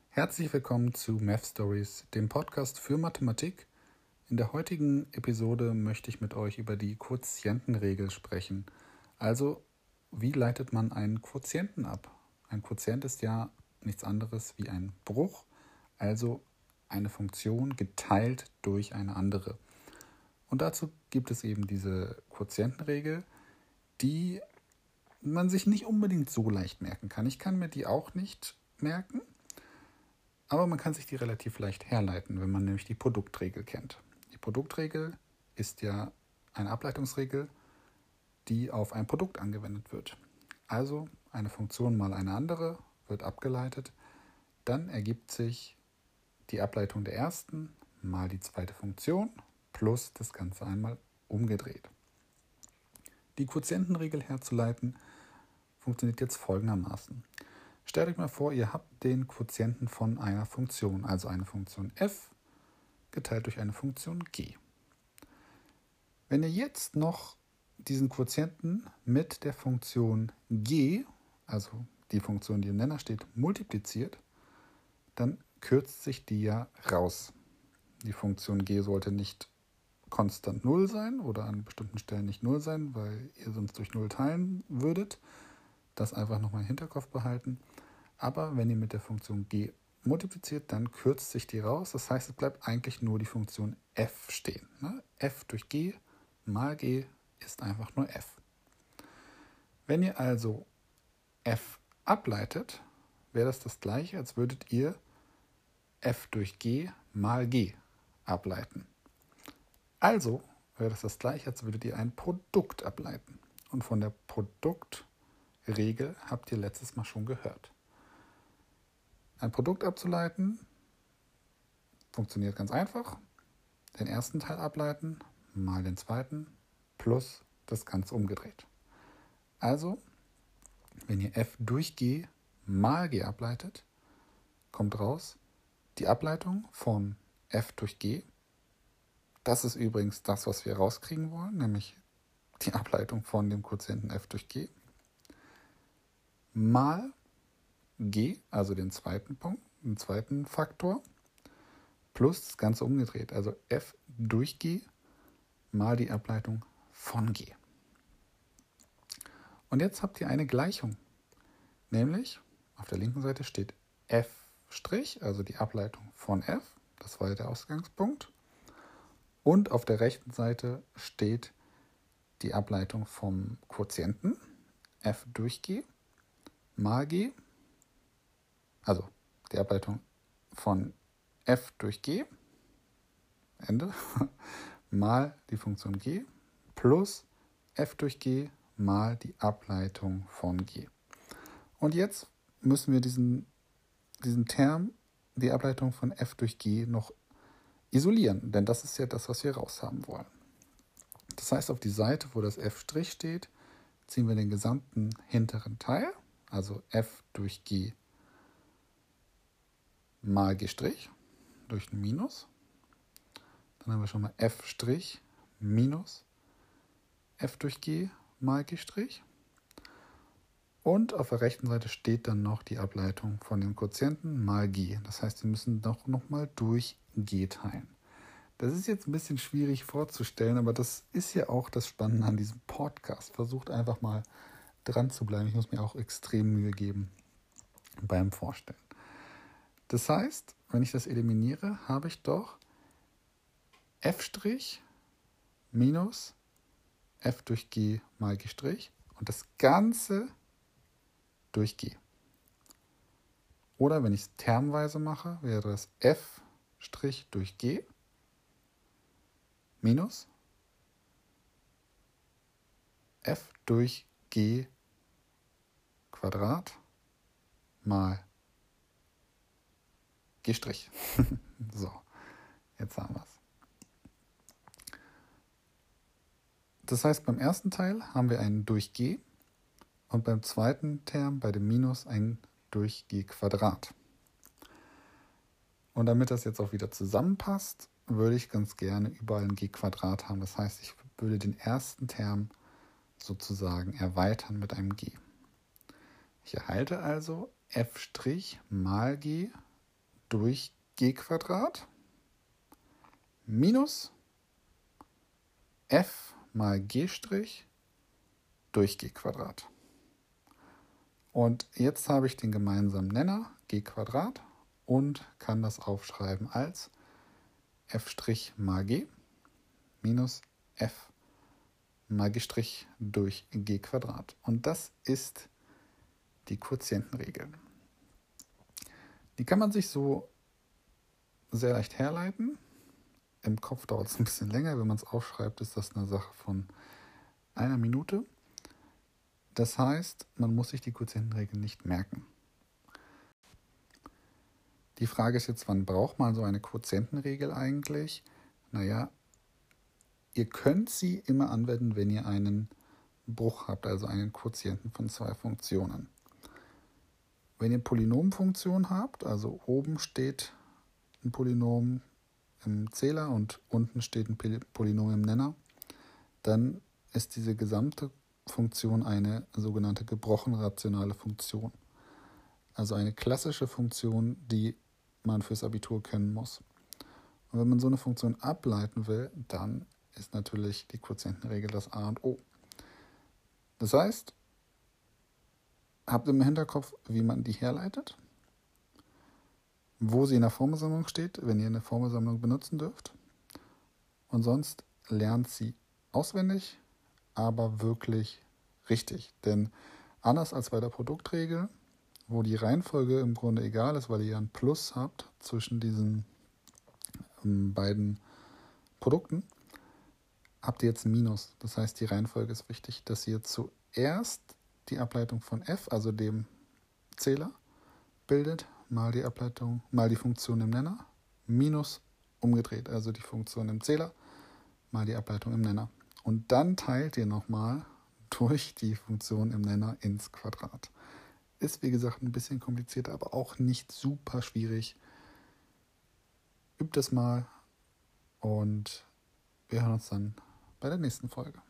Herzlich willkommen zu Math Stories, dem Podcast für Mathematik. In der heutigen Episode möchte ich mit euch über die Quotientenregel sprechen. Also, wie leitet man einen Quotienten ab? Ein Quotient ist ja nichts anderes wie ein Bruch, also eine Funktion geteilt durch eine andere. Und dazu gibt es eben diese Quotientenregel, die man sich nicht unbedingt so leicht merken kann. Ich kann mir die auch nicht merken. Aber man kann sich die relativ leicht herleiten, wenn man nämlich die Produktregel kennt. Die Produktregel ist ja eine Ableitungsregel, die auf ein Produkt angewendet wird. Also eine Funktion mal eine andere wird abgeleitet. Dann ergibt sich die Ableitung der ersten mal die zweite Funktion plus das Ganze einmal umgedreht. Die Quotientenregel herzuleiten funktioniert jetzt folgendermaßen. Stellt euch mal vor, ihr habt den Quotienten von einer Funktion, also eine Funktion f geteilt durch eine Funktion g. Wenn ihr jetzt noch diesen Quotienten mit der Funktion g, also die Funktion, die im Nenner steht, multipliziert, dann kürzt sich die ja raus. Die Funktion g sollte nicht konstant 0 sein oder an bestimmten Stellen nicht 0 sein, weil ihr sonst durch 0 teilen würdet. Das einfach nochmal im Hinterkopf behalten. Aber wenn ihr mit der Funktion g multipliziert, dann kürzt sich die raus. Das heißt, es bleibt eigentlich nur die Funktion f stehen. F durch g mal g ist einfach nur f. Wenn ihr also f ableitet, wäre das gleiche, als würdet ihr f durch g mal g ableiten. Also wäre das gleiche, als würdet ihr ein Produkt ableiten. Und von der Produktregel habt ihr letztes Mal schon gehört. Ein Produkt abzuleiten funktioniert ganz einfach. Den ersten Teil ableiten mal den zweiten plus das Ganze umgedreht. Also, wenn ihr f durch g mal g ableitet, kommt raus die Ableitung von f durch g. Das ist übrigens das, was wir rauskriegen wollen, nämlich die Ableitung von dem Quotienten f durch g mal g, also den zweiten Punkt, den zweiten Faktor, plus das Ganze umgedreht, also f durch g mal die Ableitung von g. Und jetzt habt ihr eine Gleichung, nämlich auf der linken Seite steht f', also die Ableitung von f, das war ja der Ausgangspunkt, und auf der rechten Seite steht die Ableitung vom Quotienten f durch g mal g, also die Ableitung von f durch g, Ende, mal die Funktion g plus f durch g mal die Ableitung von g. Und jetzt müssen wir diesen Term, die Ableitung von f durch g, noch isolieren, denn das ist ja das, was wir raushaben wollen. Das heißt, auf die Seite, wo das f' steht, ziehen wir den gesamten hinteren Teil, also f durch g mal g' durch ein Minus. Dann haben wir schon mal f' minus f durch g mal g'. Und auf der rechten Seite steht dann noch die Ableitung von dem Quotienten mal g. Das heißt, wir müssen doch nochmal durch g teilen. Das ist jetzt ein bisschen schwierig vorzustellen, aber das ist ja auch das Spannende an diesem Podcast. Versucht einfach mal dran zu bleiben. Ich muss mir auch extrem Mühe geben beim Vorstellen. Das heißt, wenn ich das eliminiere, habe ich doch f' minus f durch g mal g' und das Ganze durch g. Oder wenn ich es termweise mache, wäre das f' durch g minus f durch g Quadrat mal g'. So, jetzt haben wir es. Das heißt, beim ersten Teil haben wir einen durch g und beim zweiten Term, bei dem Minus, ein durch g Quadrat. Und damit das jetzt auch wieder zusammenpasst, würde ich ganz gerne überall ein g Quadrat haben. Das heißt, ich würde den ersten Term sozusagen erweitern mit einem g. Ich erhalte also f' mal g durch g Quadrat minus f mal g' durch g Quadrat. Und jetzt habe ich den gemeinsamen Nenner g Quadrat und kann das aufschreiben als f' mal g minus f mal g' durch g Quadrat. Und das ist die Quotientenregel. Die kann man sich so sehr leicht herleiten. Im Kopf dauert es ein bisschen länger. Wenn man es aufschreibt, ist das eine Sache von einer Minute. Das heißt, man muss sich die Quotientenregel nicht merken. Die Frage ist jetzt, wann braucht man so eine Quotientenregel eigentlich? Naja, ihr könnt sie immer anwenden, wenn ihr einen Bruch habt, also einen Quotienten von zwei Funktionen. Wenn ihr Polynomfunktionen habt, also oben steht ein Polynom im Zähler und unten steht ein Polynom im Nenner, dann ist diese gesamte Funktion eine sogenannte gebrochen rationale Funktion. Also eine klassische Funktion, die man fürs Abitur kennen muss. Und wenn man so eine Funktion ableiten will, dann ist natürlich die Quotientenregel das A und O. Das heißt, habt im Hinterkopf, wie man die herleitet, wo sie in der Formelsammlung steht, wenn ihr eine Formelsammlung benutzen dürft. Und sonst lernt sie auswendig, aber wirklich richtig. Denn anders als bei der Produktregel, wo die Reihenfolge im Grunde egal ist, weil ihr ein Plus habt zwischen diesen beiden Produkten, habt ihr jetzt ein Minus. Das heißt, die Reihenfolge ist wichtig, dass ihr zuerst die Ableitung von f, also dem Zähler, bildet, mal die Ableitung, mal die Funktion im Nenner, minus umgedreht, also die Funktion im Zähler, mal die Ableitung im Nenner. Und dann teilt ihr nochmal durch die Funktion im Nenner ins Quadrat. Ist, wie gesagt, ein bisschen komplizierter, aber auch nicht super schwierig. Übt es mal und wir hören uns dann bei der nächsten Folge.